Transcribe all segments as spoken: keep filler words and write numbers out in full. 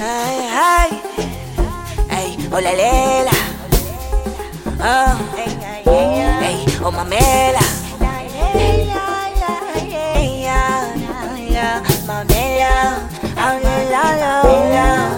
Ay, ay, ay, oh la lela, oh, ay, oh mamela, mamela, oh la la la,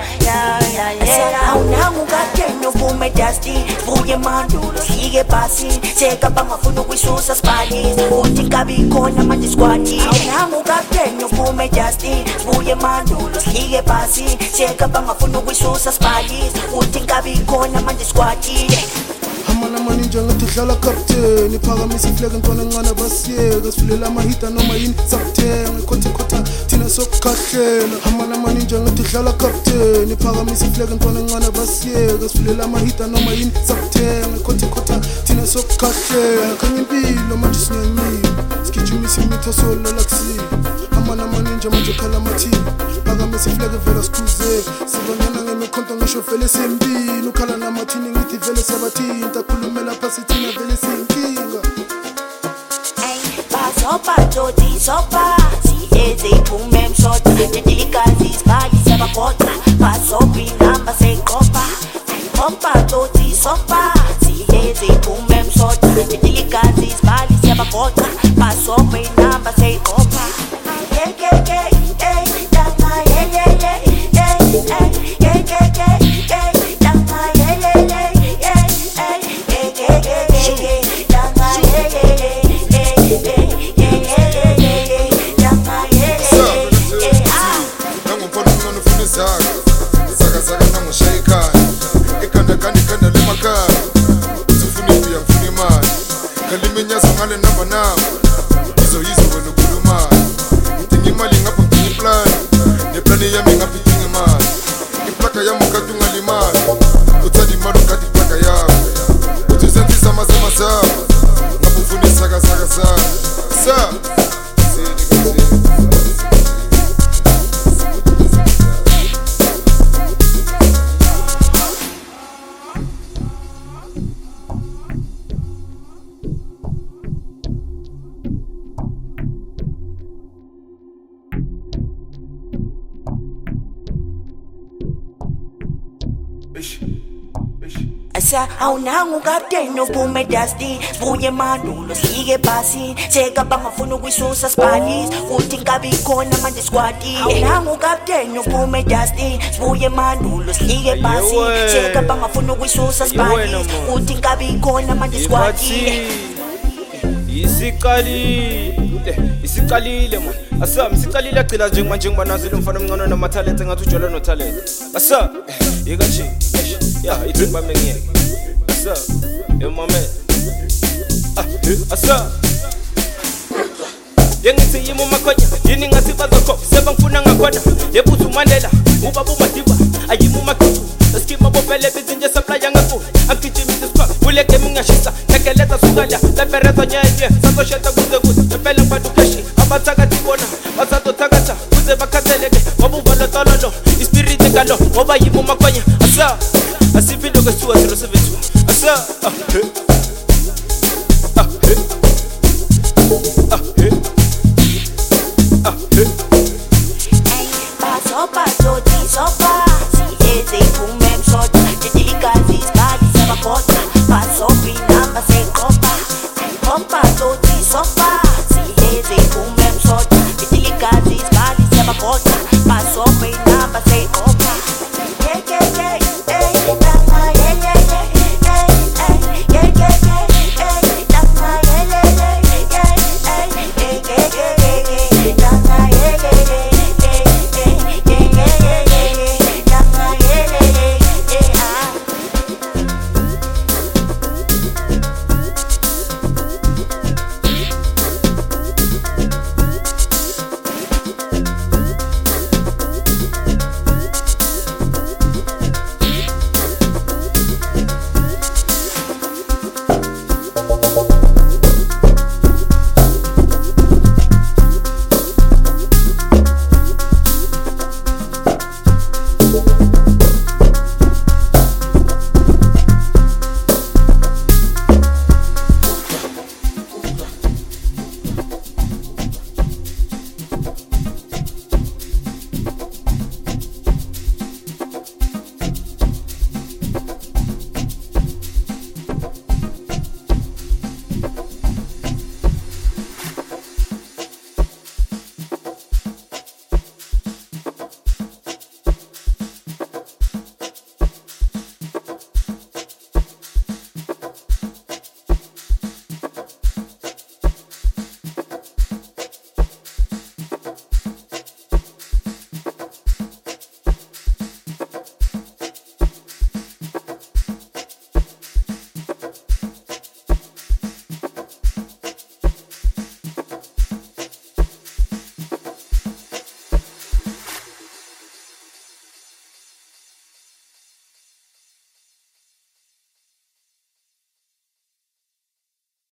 awunanga ukathenga uvume dusty vuye mandulo sike pasi seka bangafuna ukuyisusa siphalisi uthi ngabe ikhona manje squadi awunanga ukathenga uvume dusty vuye mandulo sike pasi seka bangafuna ukuyisusa siphalisi uthi ngabe ikhona manje squadi Amana maninja ngathi dlala captain iphakamisa iflag ntwana encane basiyeka sifulela amahita noma yini sakuthenga ikhotha ikhotha thina sokukhahlela amana maninja ngathi dlala captain iphakamisa iflag ntwana encane basiyeka sifulela amahita noma yini sakuthenga ikhotha ikhotha thina sokukhahlela khanya impilo manje sinyanyile sigijimisa imitha solala kusile amana maninja manje khala amathini phakamisa iflag vela sikhuze sibanyana ngemikhonto ngisho vele sempini ukhala namathini ngithi vele sabathini khulumela phasi thina vele siyinkinga basopa toti sopa siyeze iphume emshoda nedilikazi isibali siyabakhoxa basopa inamba seyiqopha sopa toti sopa siyeze iphume emshoda nedilikazi isibali siyabakhoxa basopa inamba seyiqopha Minyazo ngale namba namba Izo izo wenu kulumani Ntingi mali ngapho ntingi plan Neplani yami ngaphi tingi mali Iplaka yamu kati ungalimali Utadi malu kati plaka yamu Utuzenzisa masama sawa Ngapho mfuni saka saka saka Sa Asa awunanga ukapteni uvume dusty vuye mandulo sike pasi seka bangafuna ukuyisusa siphalisi uthi ngabe ikhona manje squadi awunanga ukapteni uvume dusty vuye mandulo sike pasi seka bangafuna ukuyisusa siphalisi uthi ngabe ikhona manje squadi isiqalile isiqalile man asa msiqalile agcila nje manje ngibanazile umfana omncane namatalent engathi ujwala no talent asa yeka nje ya ithi bamengeke asa emame ah asa yengithi yimo makhonya yini ngathi bazokho sebangifuna ngakhona yebuthu mandela ubaba umadiba ayimo makhonya Skima bopele bizinje supply ngaku akijimisa squad kule game ngashisa tekeleza sukala leperezo nyenye sato sheta kuze kuze phela mfatu keshi abathaka tibona basato thakatha kuze bakhatheleke wabuvalo tololo ispirit ngalo ngoba yimo makwanya asa asifilo kwesuwa zero seven two asa ah ah